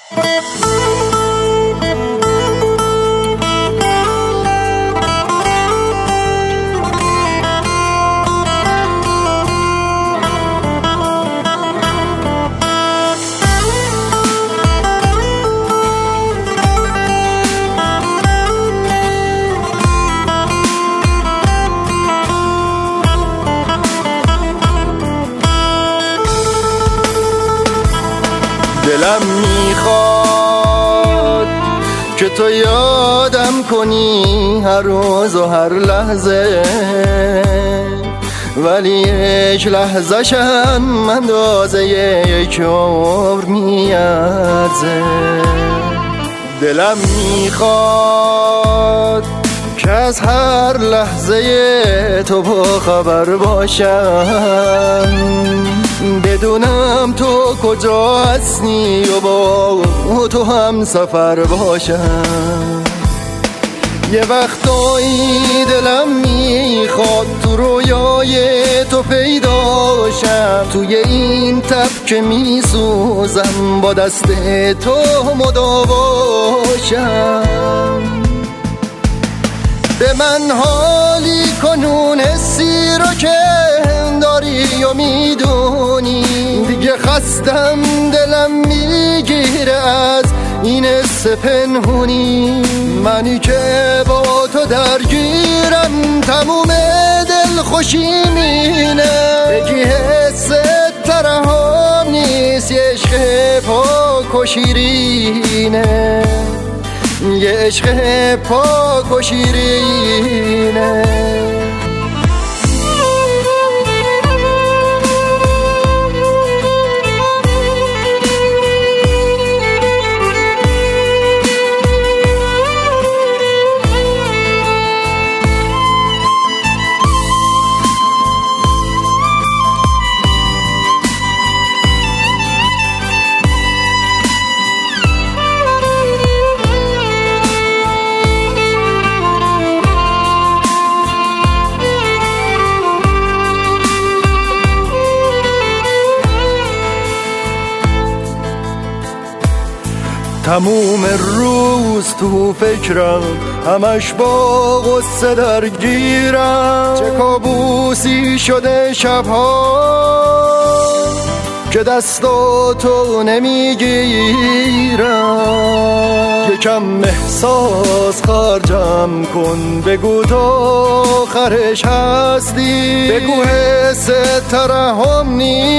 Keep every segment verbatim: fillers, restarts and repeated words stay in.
دلم میخواد که تو یادم کنی هر روز و هر لحظه، ولی یک لحظه شم اندازه یک عمر میارزه. دلم میخواد که از هر لحظه تو با خبر باشم، بدونم تو کجا هستی و با تو هم سفر باشم. یه وقتایی دلم میخواد تو رویای تو پیداشم، توی این تب که میسوزم با دست تو مداواشم. به من حالی کنون حسی رو که داری و میدونی، دیگه خستم دلم میگیره از این حس پنهونی. منی که با تو درگیرم تموم دل خوشیمینه، بگی حس ترحم نیست، یه عشق پاک و شیرینه، یه عشق پاک و شیرینه. تموم روز تو فکرم، همش با غصه درگیرم، چه کابوسی شده شبها که دستا تو نمیگیرم. یکم احساس خرجم کن، بگو تو آخرش هستی، بگو حس ترحم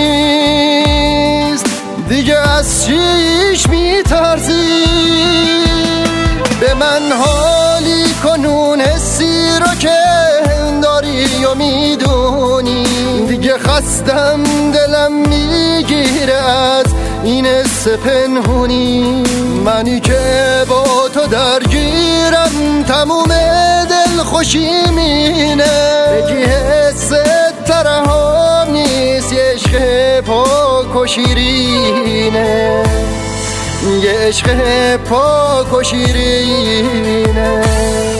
نیست، دیگه از چیش میترسی. به من حالی کنون حسی رو که داری و میدونی، دیگه خستم دلم میگیره از این حس پنهونی. منی که با تو درگیرم تموم دل خوشیمینه، بگی حس ترحم نیست، یه عشق پاک و شیرینه، یه عشق پاک و شیرینه.